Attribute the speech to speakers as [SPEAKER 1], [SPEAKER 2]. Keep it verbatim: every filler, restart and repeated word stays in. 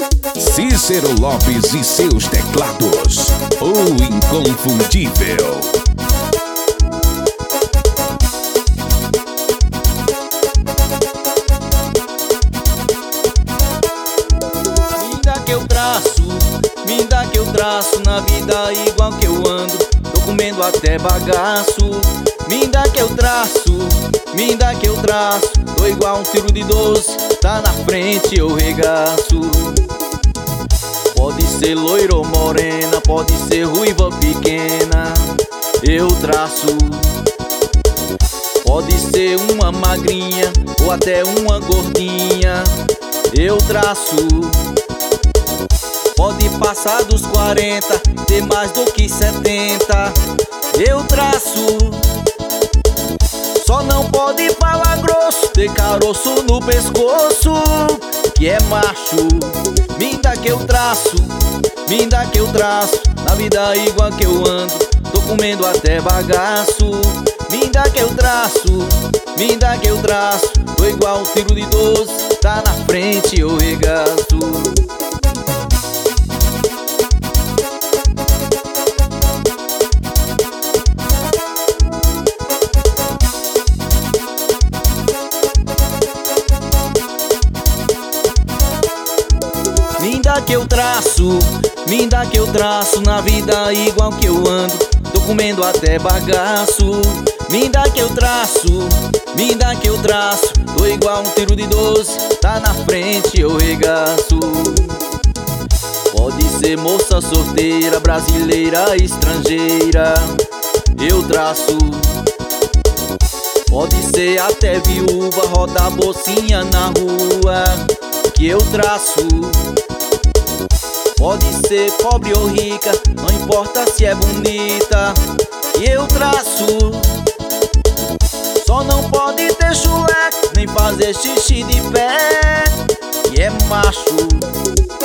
[SPEAKER 1] Cícero Lopes e seus teclados, o inconfundível.
[SPEAKER 2] Me dá que eu traço, me dá que eu traço na vida igual que eu ando, tô comendo até bagaço. Me dá que eu traço, me dá que eu traço, tô igual um tiro de doze, tá na frente eu regaço. Pode ser loira ou morena, pode ser ruiva ou pequena, eu traço. Pode ser uma magrinha ou até uma gordinha, eu traço. Pode passar dos quarenta, ter mais do que setenta, eu traço. Só não pode falar grosso, ter caroço no pescoço, que é macho. Me dá que eu traço, me dá que eu traço, na vida igual que eu ando, tô comendo até bagaço. Me dá que eu traço, me dá que eu traço, tô igual um tiro de doze, tá na frente eu regaço. Me dá que eu traço, me dá que eu traço, na vida igual que eu ando, tô comendo até bagaço. Me dá que eu traço, me dá que eu traço, tô igual um tiro de doze, tá na frente eu regaço. Pode ser moça solteira, brasileira, estrangeira, eu traço. Pode ser até viúva, roda a bolsinha na rua, que eu traço. Pode ser pobre ou rica, não importa se é bonita, que eu traço. Só não pode ter chulé, nem fazer xixi de pé, que é macho.